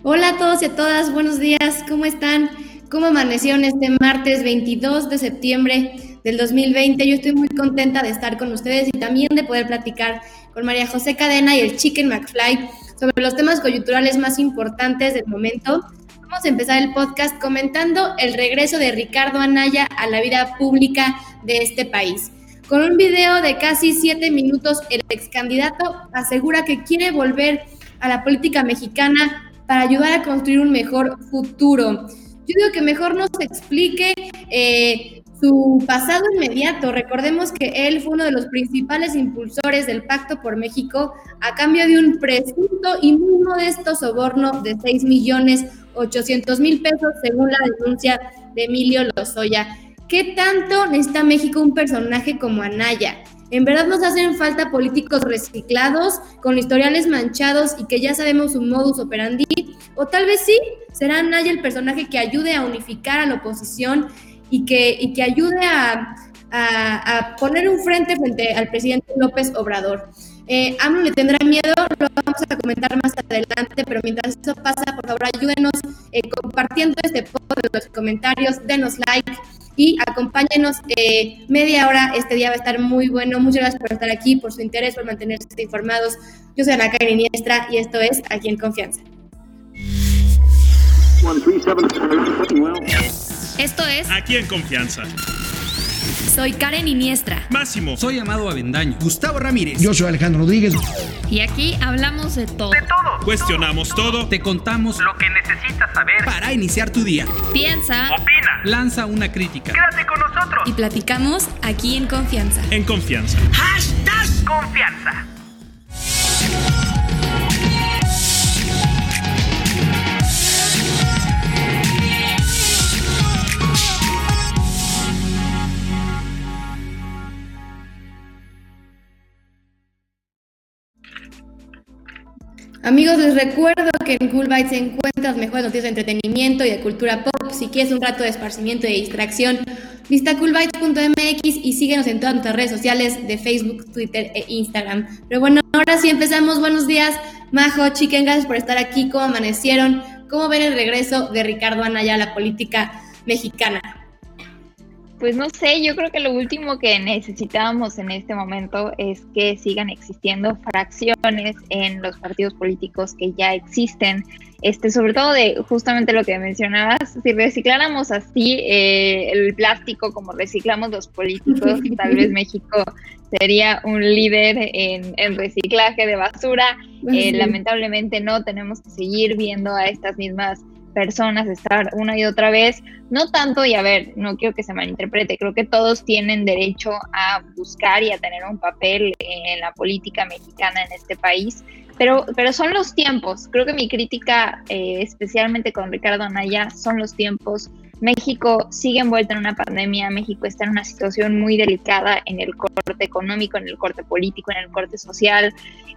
Hola a todos y a todas, buenos días, ¿cómo están? ¿Cómo amanecieron este martes 22 de septiembre del 2020? Yo estoy muy contenta de estar con ustedes y también de poder platicar con María José Cadena y el Chicken McFly sobre los temas coyunturales más importantes del momento. Vamos a empezar el podcast comentando el regreso de Ricardo Anaya a la vida pública de este país. Con un video de casi 7 minutos, el ex candidato asegura que quiere volver a la política mexicana para ayudar a construir un mejor futuro. Yo digo que mejor nos explique su pasado inmediato. Recordemos que él fue uno de los principales impulsores del Pacto por México a cambio de un presunto y muy modesto soborno de 6,800,000 pesos, según la denuncia de Emilio Lozoya. ¿Qué tanto necesita México un personaje como Anaya? ¿En verdad nos hacen falta políticos reciclados, con historiales manchados y que ya sabemos su modus operandi? O tal vez sí, será Anaya el personaje que ayude a unificar a la oposición y que ayude a poner un frente al presidente López Obrador. AMLO le tendrá miedo, lo vamos a comentar más adelante, pero mientras eso pasa, por favor ayúdenos compartiendo este post en los comentarios, denos like y acompáñenos media hora. Este día va a estar muy bueno. Muchas gracias por estar aquí, por su interés, por mantenerse informados. Yo soy Ana Karen Iniestra y esto es Aquí en Confianza. Esto es Aquí en Confianza. Soy Karen Iniestra. Máximo. Soy Amado Avendaño. Gustavo Ramírez. Yo soy Alejandro Rodríguez. Y aquí hablamos de todo. Cuestionamos todo. Te contamos Lo que necesitas saber para iniciar tu día. Piensa, opina, Lanza una crítica. quédate con nosotros. y platicamos aquí en Confianza. En Confianza. Hashtag Confianza. Amigos, les recuerdo que en Cool Bytes se encuentran las mejores noticias de entretenimiento y de cultura pop. Si quieres un rato de esparcimiento y de distracción, visita coolbytes.mx y síguenos en todas nuestras redes sociales de Facebook, Twitter e Instagram. Pero bueno, ahora sí empezamos. Buenos días, Majo, Chicken, gracias por estar aquí. ¿Cómo amanecieron? ¿Cómo ven el regreso de Ricardo Anaya a la política mexicana? Pues no sé, yo creo que lo último que necesitábamos en este momento es que sigan existiendo fracciones en los partidos políticos que ya existen, sobre todo de justamente lo que mencionabas. Si recicláramos así el plástico como reciclamos los políticos, tal vez México sería un líder en reciclaje de basura. Lamentablemente no, tenemos que seguir viendo a estas mismas personas estar una y otra vez, no tanto, y a ver, no quiero que se malinterprete, creo que todos tienen derecho a buscar y a tener un papel en la política mexicana en este país, pero son los tiempos. Creo que mi crítica, especialmente con Ricardo Anaya, son los tiempos. México sigue envuelto en una pandemia, México está en una situación muy delicada en el corte económico, en el corte político, en el corte social,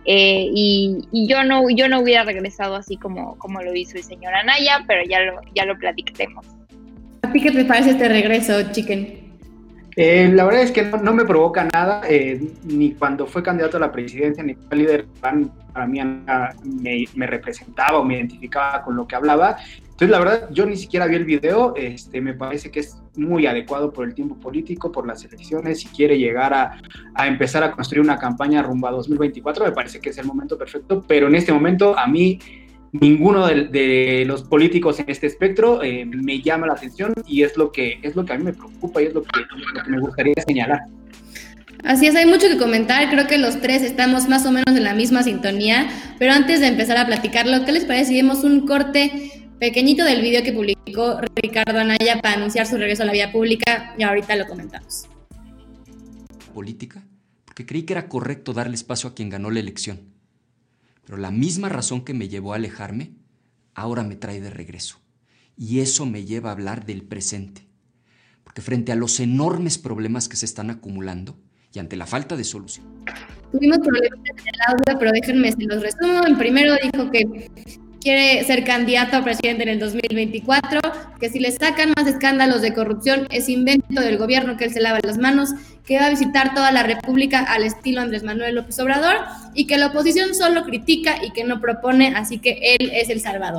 y yo no hubiera regresado así como lo hizo el señor Anaya, pero ya lo platicaremos. ¿A ti qué te parece este regreso, Chicken? La verdad es que no me provoca nada, ni cuando fue candidato a la presidencia, ni fue líder PAN, para mí me representaba o me identificaba con lo que hablaba. Entonces, la verdad, yo ni siquiera vi el video. Me parece que es muy adecuado por el tiempo político, por las elecciones. Si quiere llegar a empezar a construir una campaña rumbo a 2024, me parece que es el momento perfecto, pero en este momento a mí ninguno de los políticos en este espectro me llama la atención, y es lo que a mí me preocupa y es lo que me gustaría señalar. Así es, hay mucho que comentar. Creo que los tres estamos más o menos en la misma sintonía, pero antes de empezar a platicarlo, ¿qué les parece si vemos un corte pequeñito del video que publicó Ricardo Anaya para anunciar su regreso a la vida pública? Y ahorita lo comentamos. Política, porque creí que era correcto darle espacio a quien ganó la elección. Pero la misma razón que me llevó a alejarme, ahora me trae de regreso. Y eso me lleva a hablar del presente. Porque frente a los enormes problemas que se están acumulando y ante la falta de solución. Tuvimos problemas en el audio, pero déjenme se los resumo. En primero dijo que quiere ser candidato a presidente en el 2024, que si le sacan más escándalos de corrupción es invento del gobierno, que él se lava las manos, que va a visitar toda la República al estilo Andrés Manuel López Obrador y que la oposición solo critica y que no propone, así que él es el salvador.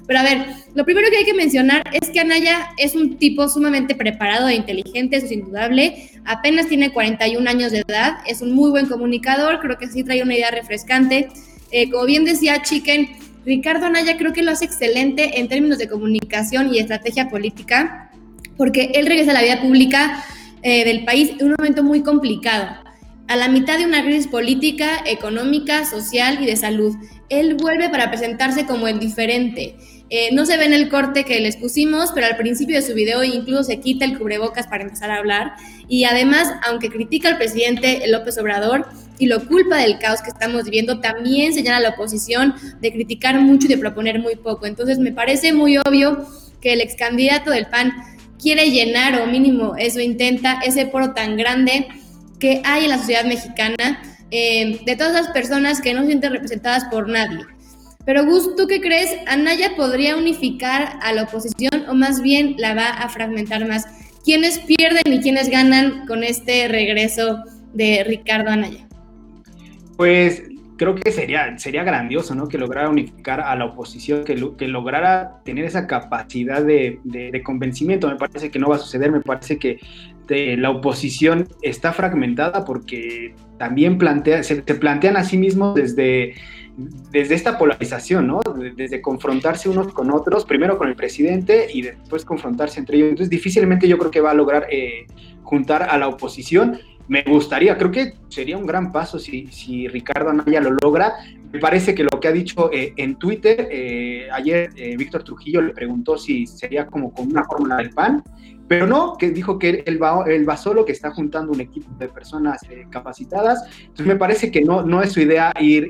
Pero a ver, lo primero que hay que mencionar es que Anaya es un tipo sumamente preparado e inteligente, eso es indudable. Apenas tiene 41 años de edad, es un muy buen comunicador, creo que sí trae una idea refrescante. Como bien decía Chicken, Ricardo Anaya creo que lo hace excelente en términos de comunicación y estrategia política, porque él regresa a la vida pública del país en un momento muy complicado, a la mitad de una crisis política, económica, social y de salud. Él vuelve para presentarse como el diferente. No se ve en el corte que les pusimos, pero al principio de su video incluso se quita el cubrebocas para empezar a hablar. Y además, aunque critica al presidente López Obrador y lo culpa del caos que estamos viviendo, también señala a la oposición de criticar mucho y de proponer muy poco. Entonces me parece muy obvio que el ex candidato del PAN quiere llenar, o mínimo eso intenta, ese foro tan grande que hay en la sociedad mexicana, de todas las personas que no se sienten representadas por nadie. Pero Gus, ¿tú qué crees? ¿Anaya podría unificar a la oposición o más bien la va a fragmentar más? ¿Quiénes pierden y quiénes ganan con este regreso de Ricardo Anaya? Pues creo que sería grandioso, ¿no? Que lograra unificar a la oposición, que lograra tener esa capacidad de convencimiento. Me parece que no va a suceder, me parece que la oposición está fragmentada porque también se plantean a sí mismos desde esta polarización, ¿no? Desde confrontarse unos con otros, primero con el presidente y después confrontarse entre ellos. Entonces difícilmente yo creo que va a lograr juntar a la oposición. Me gustaría, creo que sería un gran paso si Ricardo Anaya lo logra. Me parece que lo que ha dicho en Twitter, ayer Víctor Trujillo le preguntó si sería como con una fórmula del PAN, pero no, que dijo que él va solo, que está juntando un equipo de personas capacitadas. Entonces me parece que no es su idea ir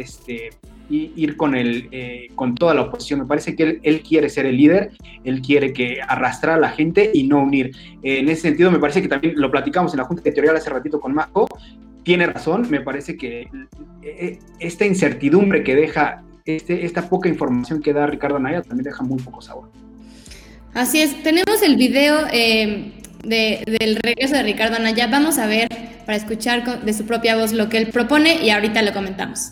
con toda la oposición. Me parece que él quiere ser el líder, él quiere arrastrar a la gente y no unir. En ese sentido, me parece que también lo platicamos en la Junta Editorial hace ratito con Majo, tiene razón. Me parece que esta incertidumbre que deja, esta poca información que da Ricardo Anaya también deja muy poco sabor. Así es, tenemos el video del regreso de Ricardo Anaya. Vamos a ver, para escuchar de su propia voz lo que él propone y ahorita lo comentamos.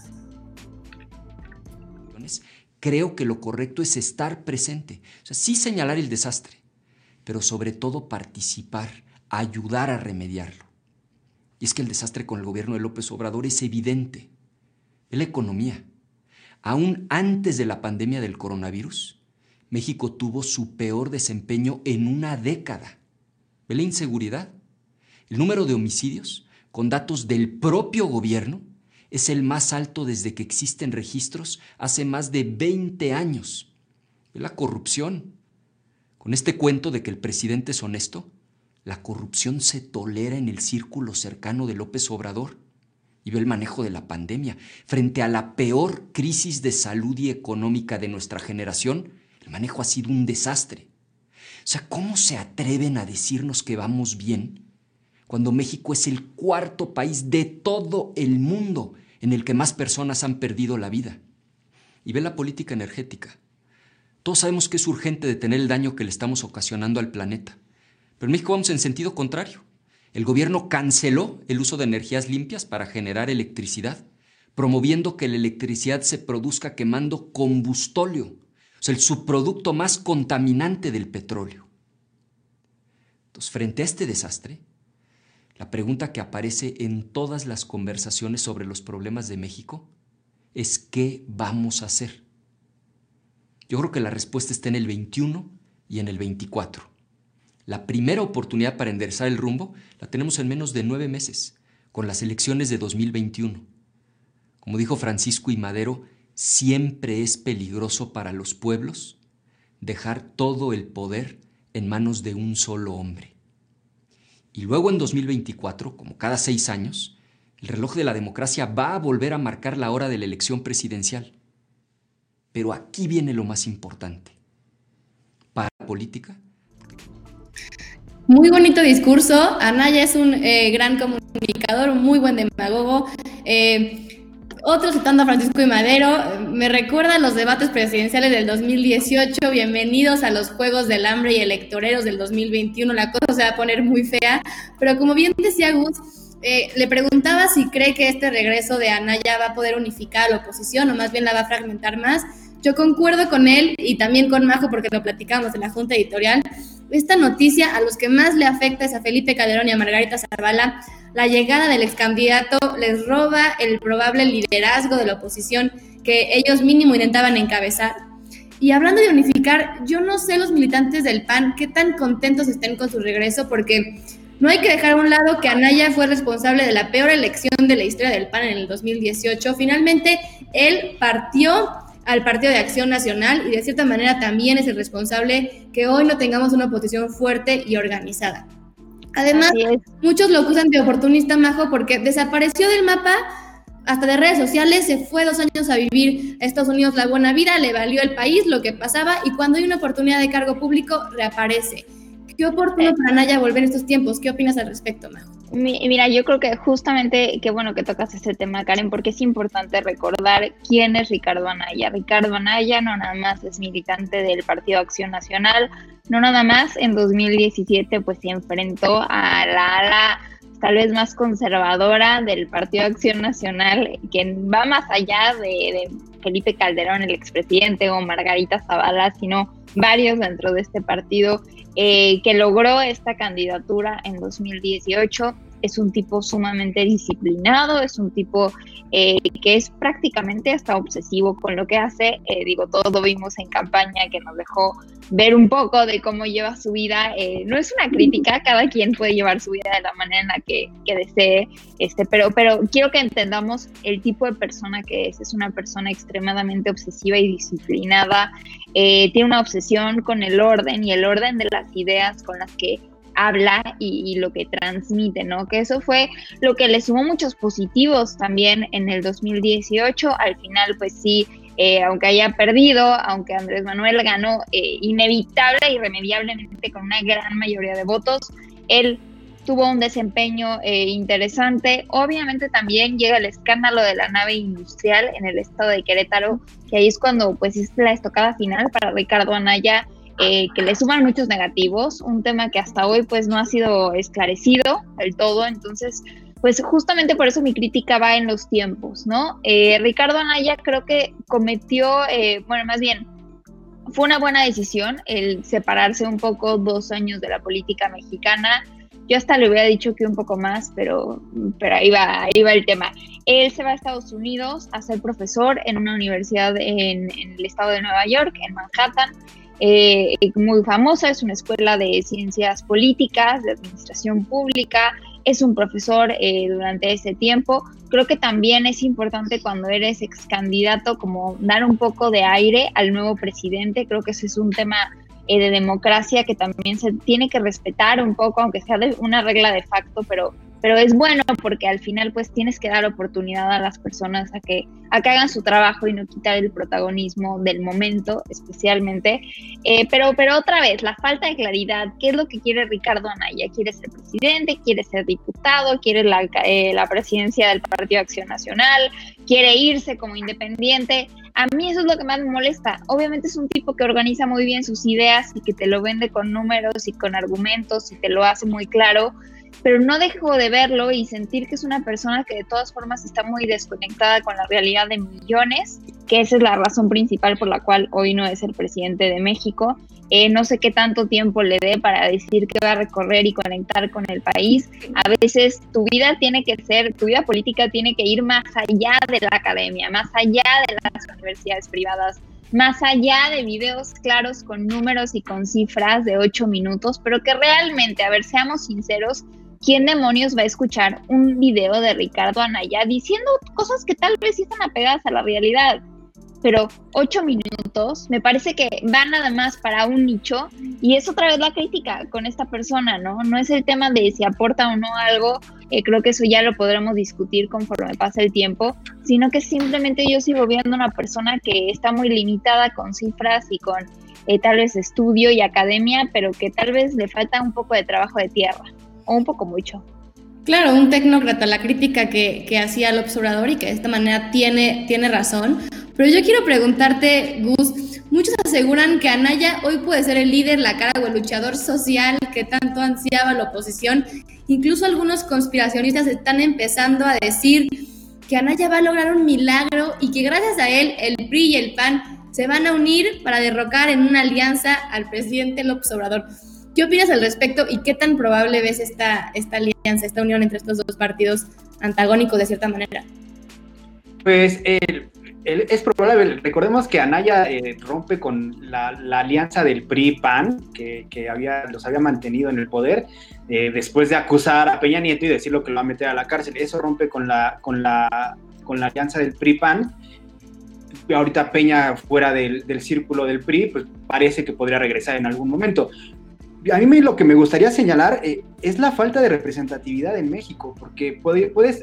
Creo que lo correcto es estar presente, o sea, sí señalar el desastre, pero sobre todo participar, ayudar a remediarlo. Y es que el desastre con el gobierno de López Obrador es evidente. Es la economía. Aún antes de la pandemia del coronavirus, México tuvo su peor desempeño en una década. ¿Ve la inseguridad? El número de homicidios, con datos del propio gobierno, es el más alto desde que existen registros hace más de 20 años. ¿Ve la corrupción? Con este cuento de que el presidente es honesto, la corrupción se tolera en el círculo cercano de López Obrador. Y ve el manejo de la pandemia. Frente a la peor crisis de salud y económica de nuestra generación, el manejo ha sido un desastre. O sea, ¿cómo se atreven a decirnos que vamos bien cuando México es el cuarto país de todo el mundo en el que más personas han perdido la vida? Y ve la política energética. Todos sabemos que es urgente detener el daño que le estamos ocasionando al planeta. Pero en México vamos en sentido contrario. El gobierno canceló el uso de energías limpias para generar electricidad, promoviendo que la electricidad se produzca quemando combustóleo, o sea, el subproducto más contaminante del petróleo. Entonces, frente a este desastre, la pregunta que aparece en todas las conversaciones sobre los problemas de México es ¿qué vamos a hacer? Yo creo que la respuesta está en el 21 y en el 24. La primera oportunidad para enderezar el rumbo la tenemos en menos de 9 meses, con las elecciones de 2021. Como dijo Francisco I. Madero, siempre es peligroso para los pueblos dejar todo el poder en manos de un solo hombre. Y luego en 2024, como cada 6 años, el reloj de la democracia va a volver a marcar la hora de la elección presidencial. Pero aquí viene lo más importante. Para la política. Muy bonito discurso. Anaya es un gran comunicador, un muy buen demagogo. Otro citando a Francisco I. Madero, me recuerda a los debates presidenciales del 2018, bienvenidos a los Juegos del Hambre y Electoreros del 2021, la cosa se va a poner muy fea, pero como bien decía Gus, le preguntaba si cree que este regreso de Anaya va a poder unificar a la oposición o más bien la va a fragmentar más. yo concuerdo con él y también con Majo porque lo platicamos en la Junta Editorial. Esta noticia a los que más le afecta es a Felipe Calderón y a Margarita Zavala. La llegada del ex candidato les roba el probable liderazgo de la oposición que ellos mínimo intentaban encabezar. Y hablando de unificar, yo no sé los militantes del PAN qué tan contentos estén con su regreso, porque no hay que dejar a un lado que Anaya fue responsable de la peor elección de la historia del PAN en el 2018. Finalmente, él partió al Partido de Acción Nacional y de cierta manera también es el responsable que hoy no tengamos una oposición fuerte y organizada. Además, muchos lo acusan de oportunista, Majo, porque desapareció del mapa, hasta de redes sociales, se fue 2 años a vivir a Estados Unidos la buena vida, le valió el país, lo que pasaba, y cuando hay una oportunidad de cargo público, reaparece. ¿Qué oportuno para Anaya volver en estos tiempos? ¿Qué opinas al respecto, Majo? Mira, yo creo que justamente, qué bueno que tocas este tema, Karen, porque es importante recordar quién es Ricardo Anaya. Ricardo Anaya no nada más es militante del Partido Acción Nacional, no nada más en 2017 pues se enfrentó a la ala tal vez más conservadora del Partido Acción Nacional, que va más allá de Felipe Calderón, el expresidente, o Margarita Zavala, sino varios dentro de este partido, que logró esta candidatura en 2018. Es un tipo sumamente disciplinado, es un tipo que es prácticamente hasta obsesivo con lo que hace. Todos lo vimos en campaña, que nos dejó ver un poco de cómo lleva su vida. No es una crítica, cada quien puede llevar su vida de la manera en la que desee, pero quiero que entendamos el tipo de persona que es una persona extremadamente obsesiva y disciplinada. Tiene una obsesión con el orden y el orden de las ideas con las que habla y lo que transmite, ¿no? Que eso fue lo que le sumó muchos positivos también en el 2018. Al final, pues sí, aunque haya perdido, aunque Andrés Manuel ganó inevitable e irremediablemente con una gran mayoría de votos, él tuvo un desempeño interesante. Obviamente también llega el escándalo de la nave industrial en el estado de Querétaro, que ahí es cuando pues es la estocada final para Ricardo Anaya, que le suman muchos negativos, un tema que hasta hoy pues no ha sido esclarecido del todo. Entonces pues justamente por eso mi crítica va en los tiempos, ¿no? Ricardo Anaya creo que cometió, más bien fue una buena decisión el separarse un poco 2 años de la política mexicana. Yo hasta le hubiera dicho que un poco más, pero ahí va el tema. Él se va a Estados Unidos a ser profesor en una universidad en el estado de Nueva York, en Manhattan. Muy famosa, es una escuela de ciencias políticas, de administración pública, es un profesor durante ese tiempo. Creo que también es importante cuando eres ex candidato como dar un poco de aire al nuevo presidente. Creo que ese es un tema de democracia que también se tiene que respetar un poco, aunque sea de una regla de facto, pero es bueno porque al final pues tienes que dar oportunidad a las personas a que hagan su trabajo y no quitar el protagonismo del momento especialmente, pero otra vez la falta de claridad. ¿Qué es lo que quiere Ricardo Anaya? ¿Quiere ser presidente? ¿Quiere ser diputado? ¿Quiere la presidencia del Partido Acción Nacional? ¿Quiere irse como independiente? A mí eso es lo que más me molesta. Obviamente es un tipo que organiza muy bien sus ideas y que te lo vende con números y con argumentos y te lo hace muy claro, pero no dejo de verlo y sentir que es una persona que de todas formas está muy desconectada con la realidad de millones, que esa es la razón principal por la cual hoy no es el presidente de México. No sé qué tanto tiempo le dé para decir que va a recorrer y conectar con el país. A veces tu vida política tiene que ir más allá de la academia, más allá de las universidades privadas, más allá de videos claros con números y con cifras de 8 minutos, pero que realmente, a ver, seamos sinceros, ¿quién demonios va a escuchar un video de Ricardo Anaya diciendo cosas que tal vez sí están apegadas a la realidad? Pero 8 minutos me parece que va nada más para un nicho, y es otra vez la crítica con esta persona, ¿no? No es el tema de si aporta o no algo, creo que eso ya lo podremos discutir conforme pasa el tiempo, sino que simplemente yo sigo viendo una persona que está muy limitada con cifras y con tal vez estudio y academia, pero que tal vez le falta un poco de trabajo de tierra, o un poco mucho. Claro, un tecnócrata, la crítica que hacía el observador y que de esta manera tiene razón. Pero yo quiero preguntarte, Gus, muchos aseguran que Anaya hoy puede ser el líder, la cara o el luchador social que tanto ansiaba la oposición. Incluso algunos conspiracionistas están empezando a decir que Anaya va a lograr un milagro y que gracias a él el PRI y el PAN se van a unir para derrocar en una alianza al presidente López Obrador. ¿Qué opinas al respecto y qué tan probable ves esta alianza, esta unión entre estos dos partidos antagónicos de cierta manera? Pues es probable. Recordemos que Anaya rompe con la alianza del PRI-PAN, que los había mantenido en el poder, después de acusar a Peña Nieto y decirlo que lo va a meter a la cárcel. Eso rompe con la alianza del PRI-PAN. Ahorita Peña fuera del círculo del PRI, pues parece que podría regresar en algún momento. A mí lo que me gustaría señalar es la falta de representatividad en México, porque puedes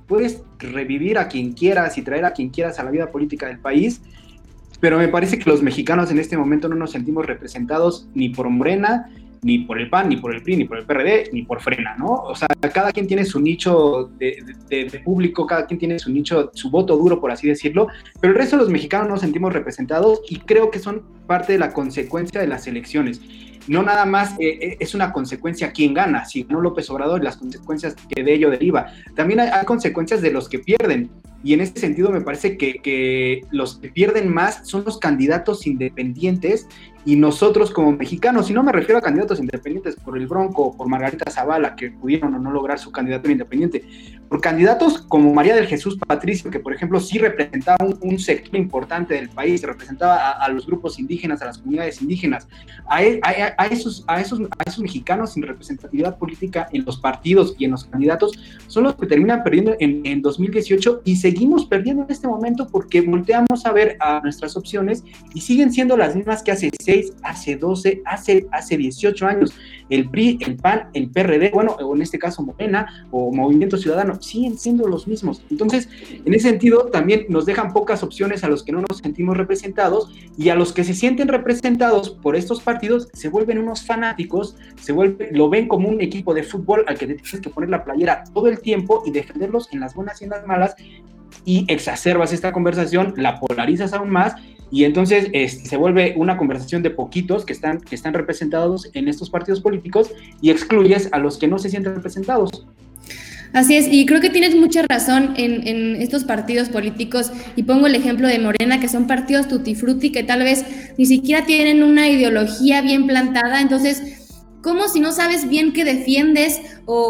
revivir a quien quieras y traer a quien quieras a la vida política del país, pero me parece que los mexicanos en este momento no nos sentimos representados ni por Morena, ni por el PAN, ni por el PRI, ni por el PRD, ni por Frena, ¿no? O sea, cada quien tiene su nicho de público, cada quien tiene su nicho, su voto duro, por así decirlo, pero el resto de los mexicanos no nos sentimos representados y creo que son parte de la consecuencia de las elecciones. No nada más es una consecuencia quién gana, si ganó López Obrador y las consecuencias que de ello deriva. También hay consecuencias de los que pierden, y en este sentido me parece que los que pierden más son los candidatos independientes y nosotros como mexicanos, y no me refiero a candidatos independientes por el Bronco o por Margarita Zavala, que pudieron o no lograr su candidatura independiente, por candidatos como María del Jesús Patricio, que por ejemplo sí representaba un sector importante del país, representaba a los grupos indígenas, a las comunidades indígenas, a esos mexicanos sin representatividad política en los partidos y en los candidatos, son los que terminan perdiendo en 2018 y seguimos perdiendo en este momento porque volteamos a ver a nuestras opciones y siguen siendo las mismas que hace 6, hace 12, hace 18 años. El PRI, el PAN, el PRD, bueno, o en este caso Morena o Movimiento Ciudadano, siguen siendo los mismos. Entonces, en ese sentido, también nos dejan pocas opciones a los que no nos sentimos representados, y a los que se sienten representados por estos partidos se vuelven unos fanáticos, lo ven como un equipo de fútbol al que te tienes que poner la playera todo el tiempo y defenderlos en las buenas y en las malas, y exacerbas esta conversación, la polarizas aún más, y entonces se vuelve una conversación de poquitos que están representados en estos partidos políticos y excluyes a los que no se sienten representados. Así es, y creo que tienes mucha razón en estos partidos políticos, y pongo el ejemplo de Morena, que son partidos tutti frutti que tal vez ni siquiera tienen una ideología bien plantada. Entonces, ¿cómo si no sabes bien qué defiendes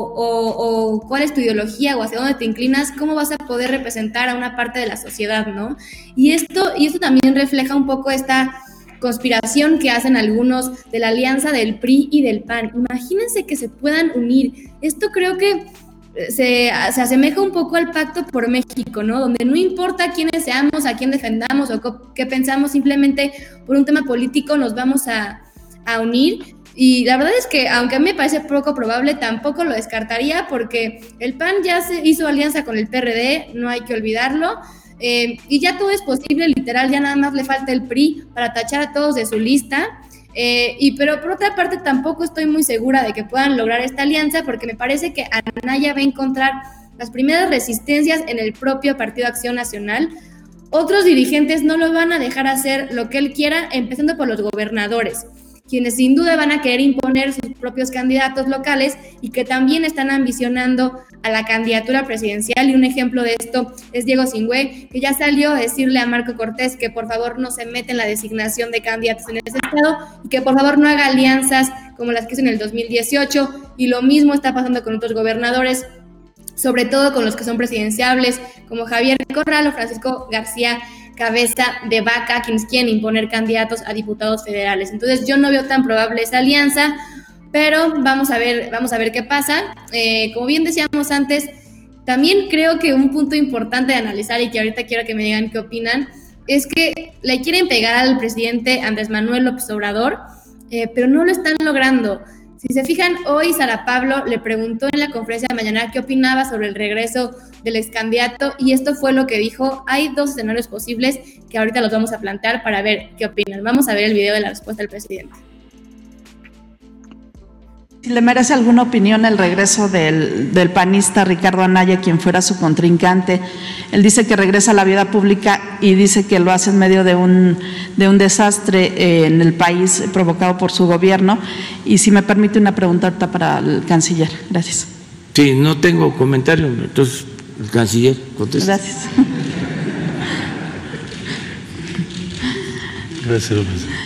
o cuál es tu ideología o hacia dónde te inclinas, cómo vas a poder representar a una parte de la sociedad, ¿no? Y esto también refleja un poco esta conspiración que hacen algunos de la alianza del PRI y del PAN. Imagínense que se puedan unir. Esto creo que se asemeja un poco al Pacto por México, ¿no? Donde no importa quiénes seamos, a quién defendamos o qué pensamos, simplemente por un tema político nos vamos a unir. Y la verdad es que, aunque a mí me parece poco probable, tampoco lo descartaría, porque el PAN ya se hizo alianza con el PRD, no hay que olvidarlo, y ya todo es posible, literal, ya nada más le falta el PRI para tachar a todos de su lista. Pero por otra parte tampoco estoy muy segura de que puedan lograr esta alianza, porque me parece que Anaya va a encontrar las primeras resistencias en el propio Partido Acción Nacional. Otros dirigentes no lo van a dejar hacer lo que él quiera, empezando por los gobernadores, quienes sin duda van a querer imponer sus propios candidatos locales y que también están ambicionando a la candidatura presidencial. Y un ejemplo de esto es Diego Singüe, que ya salió a decirle a Marco Cortés que por favor no se meta en la designación de candidatos en ese estado y que por favor no haga alianzas como las que hizo en el 2018, y lo mismo está pasando con otros gobernadores, sobre todo con los que son presidenciables, como Javier Corral o Francisco García Cabeza de Vaca, quienes quieren imponer candidatos a diputados federales. Entonces yo no veo tan probable esa alianza, pero vamos a ver qué pasa. Como bien decíamos antes, también creo que un punto importante de analizar, y que ahorita quiero que me digan qué opinan, es que le quieren pegar al presidente Andrés Manuel López Obrador, pero no lo están logrando. Si se fijan, hoy Sara Pablo le preguntó en la conferencia de mañana qué opinaba sobre el regreso del ex candidato, y esto fue lo que dijo. Hay dos escenarios posibles que ahorita los vamos a plantear para ver qué opinan. Vamos a ver el video de la respuesta del presidente. Si le merece alguna opinión el regreso del panista Ricardo Anaya, quien fuera su contrincante. Él dice que regresa a la vida pública y dice que lo hace en medio de un desastre en el país provocado por su gobierno. Y si me permite una pregunta ahorita para el canciller. Gracias. Sí, no tengo comentario, entonces el canciller contesta. Gracias. Gracias.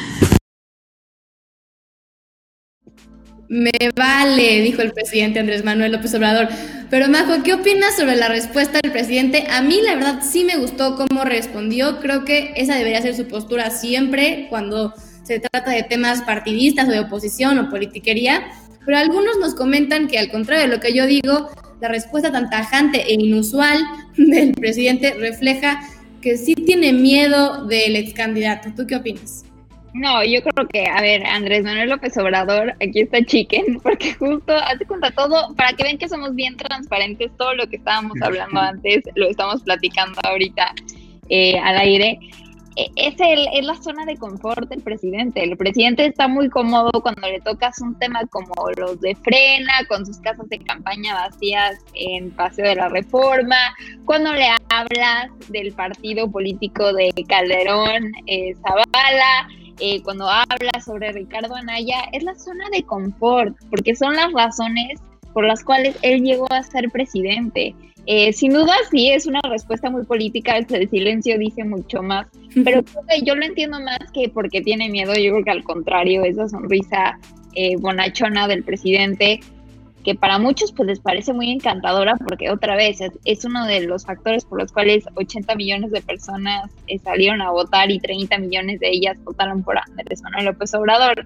Me vale, dijo el presidente Andrés Manuel López Obrador. Pero Majo, ¿qué opinas sobre la respuesta del presidente? A mí la verdad sí me gustó cómo respondió. Creo que esa debería ser su postura siempre cuando se trata de temas partidistas o de oposición o politiquería. Pero algunos nos comentan que al contrario de lo que yo digo, la respuesta tan tajante e inusual del presidente refleja que sí tiene miedo del ex candidato. ¿Tú qué opinas? No, yo creo que, a ver, Andrés Manuel López Obrador, aquí está Chicken, porque justo hace cuenta todo, para que vean que somos bien transparentes, todo lo que estábamos hablando antes, lo estamos platicando ahorita al aire. Es la zona de confort del presidente. El presidente está muy cómodo cuando le tocas un tema como los de Frena, con sus casas de campaña vacías en Paseo de la Reforma, cuando le hablas del partido político de Calderón, Zavala, cuando hablas sobre Ricardo Anaya, es la zona de confort, porque son las razones por las cuales él llegó a ser presidente. Sin duda sí es una respuesta muy política, el silencio dice mucho más, pero creo que yo lo entiendo más que porque tiene miedo. Yo creo que al contrario, esa sonrisa bonachona del presidente, que para muchos pues les parece muy encantadora, porque otra vez es uno de los factores por los cuales 80 millones de personas salieron a votar y 30 millones de ellas votaron por Andrés Manuel López Obrador.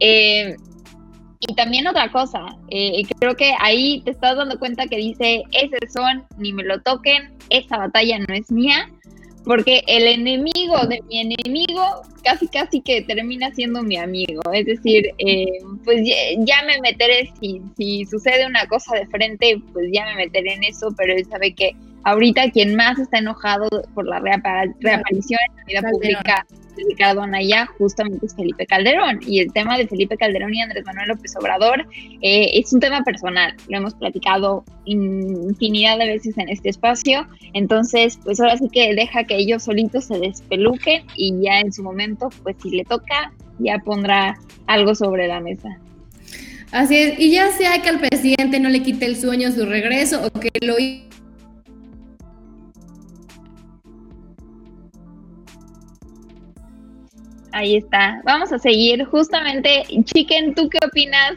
Y también otra cosa, creo que ahí te estás dando cuenta que dice, ese son, ni me lo toquen, esa batalla no es mía, porque el enemigo de mi enemigo casi que termina siendo mi amigo. Es decir, pues ya me meteré, si sucede una cosa de frente, pues ya me meteré en eso, pero él sabe que ahorita quien más está enojado por la reaparición en la vida pública de Ricardo Anaya justamente es Felipe Calderón, y el tema de Felipe Calderón y Andrés Manuel López Obrador es un tema personal, lo hemos platicado infinidad de veces en este espacio. Entonces pues ahora sí que deja que ellos solitos se despeluquen y ya en su momento, pues si le toca, ya pondrá algo sobre la mesa. Así es, y ya sea que al presidente no le quite el sueño su regreso o que lo... Ahí está. Vamos a seguir. Justamente, Chicken, ¿tú qué opinas?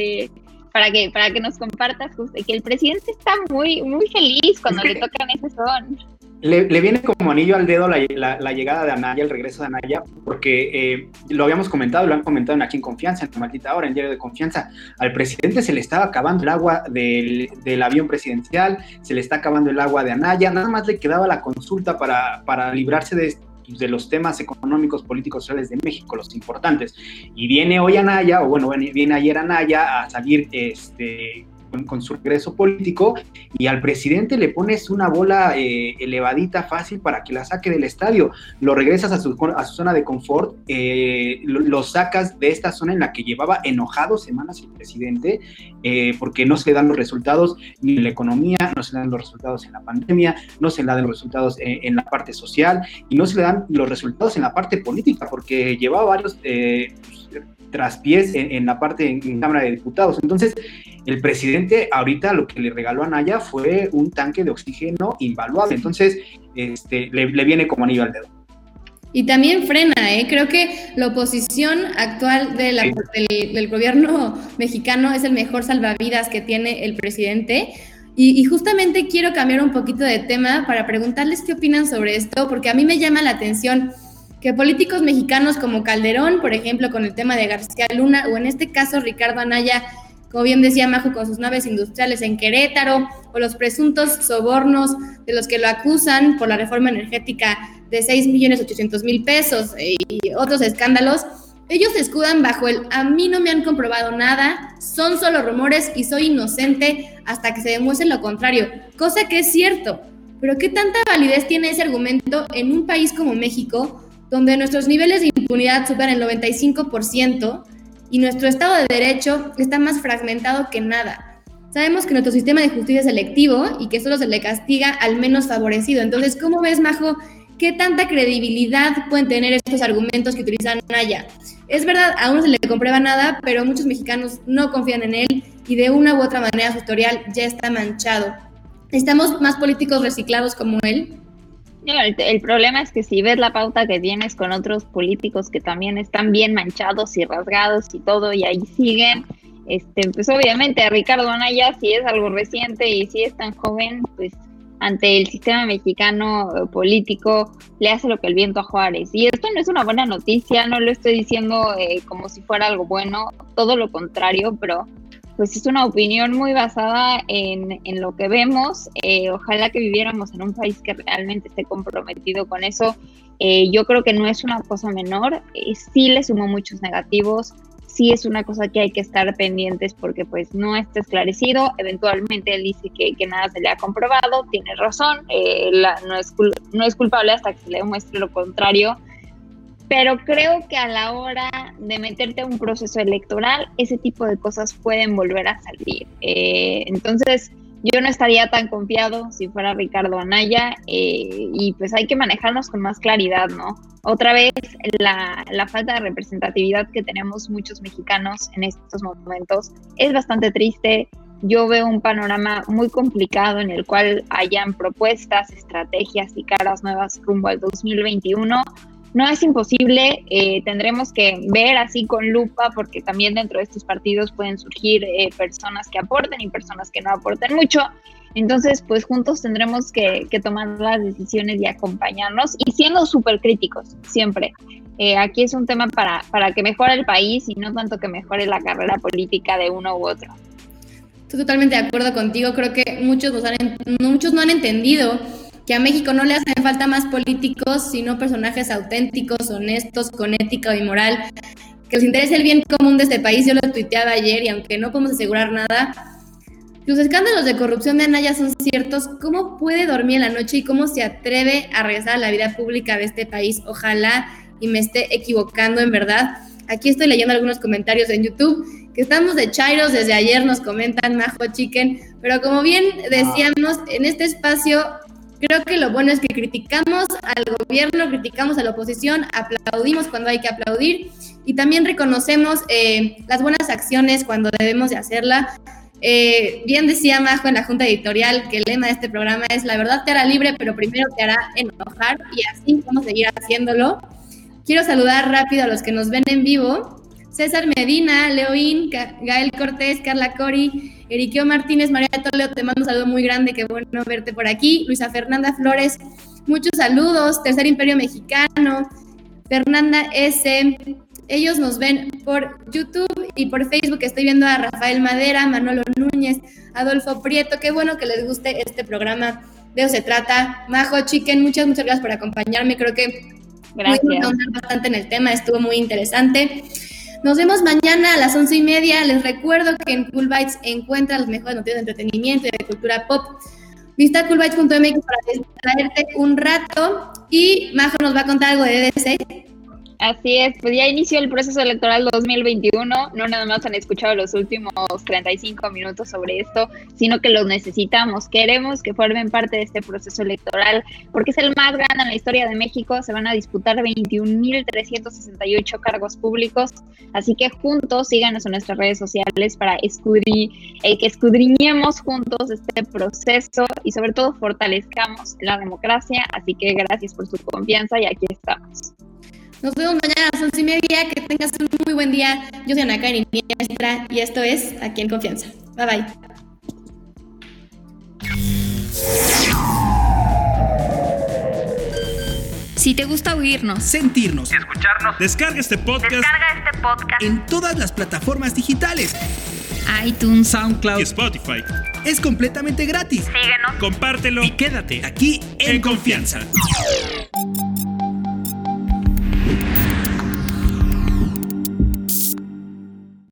Para que nos compartas justo que el presidente está muy feliz cuando le tocan ese son. Le viene como anillo al dedo la llegada de Anaya, el regreso de Anaya, porque lo habíamos comentado, lo han comentado aquí en Confianza, en La Maldita Hora, en Diario de Confianza. Al presidente se le estaba acabando el agua del avión presidencial, se le está acabando el agua de Anaya, nada más le quedaba la consulta para librarse de los temas económicos, políticos, sociales de México, los importantes. Y viene hoy Anaya, viene ayer Anaya a salir con su regreso político, y al presidente le pones una bola elevadita fácil para que la saque del estadio, lo regresas a su zona de confort, lo sacas de esta zona en la que llevaba enojado semanas el presidente, porque no se le dan los resultados ni en la economía, no se le dan los resultados en la pandemia, no se le dan los resultados en la parte social, y no se le dan los resultados en la parte política, porque llevaba varios traspiés en la parte en Cámara de Diputados. Entonces, el presidente ahorita lo que le regaló a Anaya fue un tanque de oxígeno invaluable. Entonces, le viene como anillo al dedo. Y también frena, creo que la oposición actual del gobierno mexicano es el mejor salvavidas que tiene el presidente. Y justamente quiero cambiar un poquito de tema para preguntarles qué opinan sobre esto, porque a mí me llama la atención que políticos mexicanos como Calderón, por ejemplo, con el tema de García Luna, o en este caso Ricardo Anaya, como bien decía Majo, con sus naves industriales en Querétaro, o los presuntos sobornos de los que lo acusan por la reforma energética de 6.800.000 pesos y otros escándalos, ellos se escudan bajo a mí no me han comprobado nada, son solo rumores y soy inocente hasta que se demuestre lo contrario, cosa que es cierto. Pero ¿qué tanta validez tiene ese argumento en un país como México, donde nuestros niveles de impunidad superan el 95% y nuestro Estado de Derecho está más fragmentado que nada? Sabemos que nuestro sistema de justicia es selectivo y que solo se le castiga al menos favorecido. Entonces, ¿cómo ves, Majo, qué tanta credibilidad pueden tener estos argumentos que utilizan Anaya? Es verdad, a uno se le comprueba nada, pero muchos mexicanos no confían en él y de una u otra manera su historial ya está manchado. ¿Estamos más políticos reciclados como él? El problema es que si ves la pauta que tienes con otros políticos que también están bien manchados y rasgados y todo, y ahí siguen, pues obviamente a Ricardo Anaya, si es algo reciente y si es tan joven, pues ante el sistema mexicano político le hace lo que el viento a Juárez. Y esto no es una buena noticia, no lo estoy diciendo como si fuera algo bueno, todo lo contrario, pero pues es una opinión muy basada en lo que vemos. Ojalá que viviéramos en un país que realmente esté comprometido con eso. Yo creo que no es una cosa menor, sí le sumó muchos negativos, sí es una cosa que hay que estar pendientes porque pues no está esclarecido. Eventualmente él dice que nada se le ha comprobado, tiene razón, no es culpable hasta que se le demuestre lo contrario. Pero creo que a la hora de meterte a un proceso electoral, ese tipo de cosas pueden volver a salir. Entonces, yo no estaría tan confiado si fuera Ricardo Anaya, y pues hay que manejarnos con más claridad, ¿no? Otra vez, la falta de representatividad que tenemos muchos mexicanos en estos momentos es bastante triste. Yo veo un panorama muy complicado en el cual hayan propuestas, estrategias y caras nuevas rumbo al 2021. No es imposible, tendremos que ver así con lupa, porque también dentro de estos partidos pueden surgir personas que aporten y personas que no aporten mucho. Entonces, pues juntos tendremos que tomar las decisiones y acompañarnos y siendo súper críticos, siempre. Aquí es un tema para que mejore el país y no tanto que mejore la carrera política de uno u otro. Estoy totalmente de acuerdo contigo, creo que muchos no han entendido que a México no le hacen falta más políticos, sino personajes auténticos, honestos, con ética y moral, que les interese el bien común de este país. Yo lo tuiteaba ayer y aunque no podemos asegurar nada, los escándalos de corrupción de Anaya son ciertos. ¿Cómo puede dormir en la noche y cómo se atreve a regresar a la vida pública de este país? Ojalá y me esté equivocando en verdad. Aquí estoy leyendo algunos comentarios en YouTube, que estamos de chairos desde ayer, nos comentan Majo Chicken, pero como bien decíamos, en este espacio creo que lo bueno es que criticamos al gobierno, criticamos a la oposición, aplaudimos cuando hay que aplaudir y también reconocemos las buenas acciones cuando debemos de hacerla. Bien decía Majo en la junta editorial que el lema de este programa es: la verdad te hará libre, pero primero te hará enojar, y así vamos a seguir haciéndolo. Quiero saludar rápido a los que nos ven en vivo: César Medina, Leoín, Gael Cortés, Carla Cori, Eriqueo Martínez, María Toledo, te mando un saludo muy grande, qué bueno verte por aquí. Luisa Fernanda Flores, muchos saludos. Tercer Imperio Mexicano, Fernanda S. Ellos nos ven por YouTube y por Facebook. Estoy viendo a Rafael Madera, Manolo Núñez, Adolfo Prieto. Qué bueno que les guste este programa, de eso se trata. Majo Chicken, muchas gracias por acompañarme. Creo que pudimos ahondar bastante en el tema, estuvo muy interesante. Nos vemos mañana a las 11:30. Les recuerdo que en Cool Bites encuentras las mejores noticias de entretenimiento y de cultura pop. Visita coolbites.mx para distraerte un rato. Y Majo nos va a contar algo de DDC. Así es, pues ya inició el proceso electoral 2021, no nada más han escuchado los últimos 35 minutos sobre esto, sino que los necesitamos, queremos que formen parte de este proceso electoral, porque es el más grande en la historia de México. Se van a disputar 21,368 cargos públicos, así que juntos síganos en nuestras redes sociales para que escudriñemos juntos este proceso y sobre todo fortalezcamos la democracia, así que gracias por su confianza y aquí estamos. Nos vemos mañana a las 11:30. Que tengas un muy buen día. Yo soy Ana Karen Iniestra y esto es Aquí en Confianza. Bye bye. Si te gusta oírnos, sentirnos y escucharnos, descarga este podcast en todas las plataformas digitales, iTunes, SoundCloud y Spotify. Es completamente gratis. Síguenos, compártelo y quédate aquí en Confianza.